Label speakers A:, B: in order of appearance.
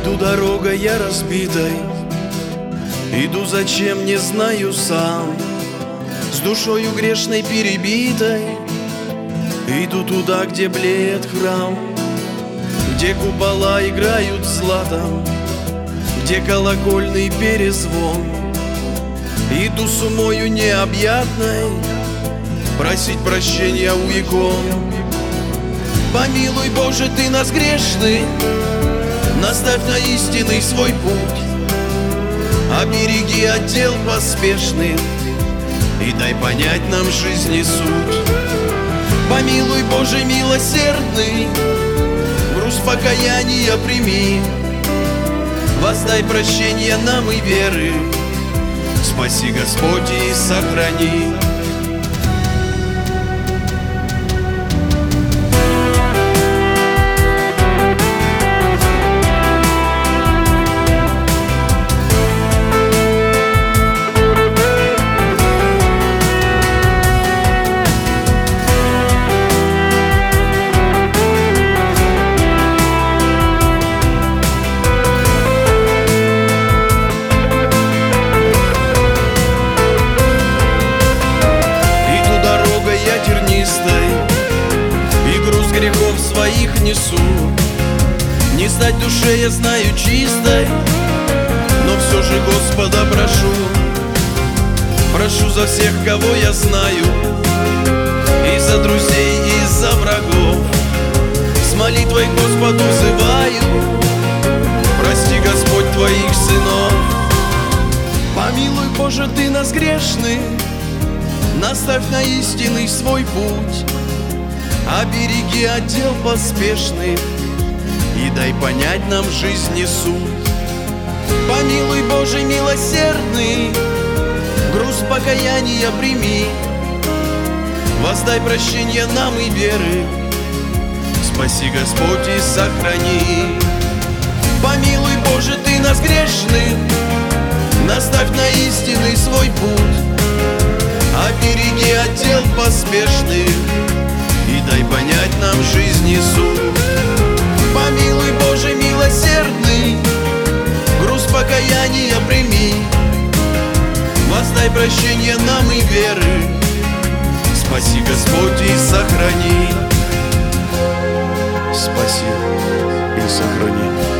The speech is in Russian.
A: Иду дорогой я разбитой, иду зачем, не знаю сам, с душою грешной перебитой. Иду туда, где блеет храм, где купола играют златом, где колокольный перезвон. Иду с умою необъятной просить прощения у икон. Помилуй, Боже, Ты нас грешных, наставь на истинный свой путь, обереги от дел поспешных и дай понять нам жизни суть. Помилуй, Боже, милосердный, груз покаяния прими, воздай прощение нам и веры, спаси, Господь, и сохрани. И груз грехов своих несу. Не стать душе, я знаю, чистой, но все же Господа прошу. Прошу за всех, кого я знаю, и за друзей, и за врагов. С молитвой к Господу взываю: прости, Господь, Твоих сынов. Помилуй, Боже, Ты нас грешных, наставь на истинный свой путь, обереги от дел поспешных и дай понять нам жизни суть. Помилуй, Боже, милосердный, груз покаяния прими, воздай прощение нам и веры, спаси, Господь, и сохрани. Помилуй, Боже, Ты нас грешных, наставь на истинный свой путь, обереги от дел поспешных и дай понять нам жизни суть. Помилуй, Боже, милосердный, груз покаяния прими, воздай прощение нам и веры, спаси, Господь, и сохрани. Спаси и сохрани.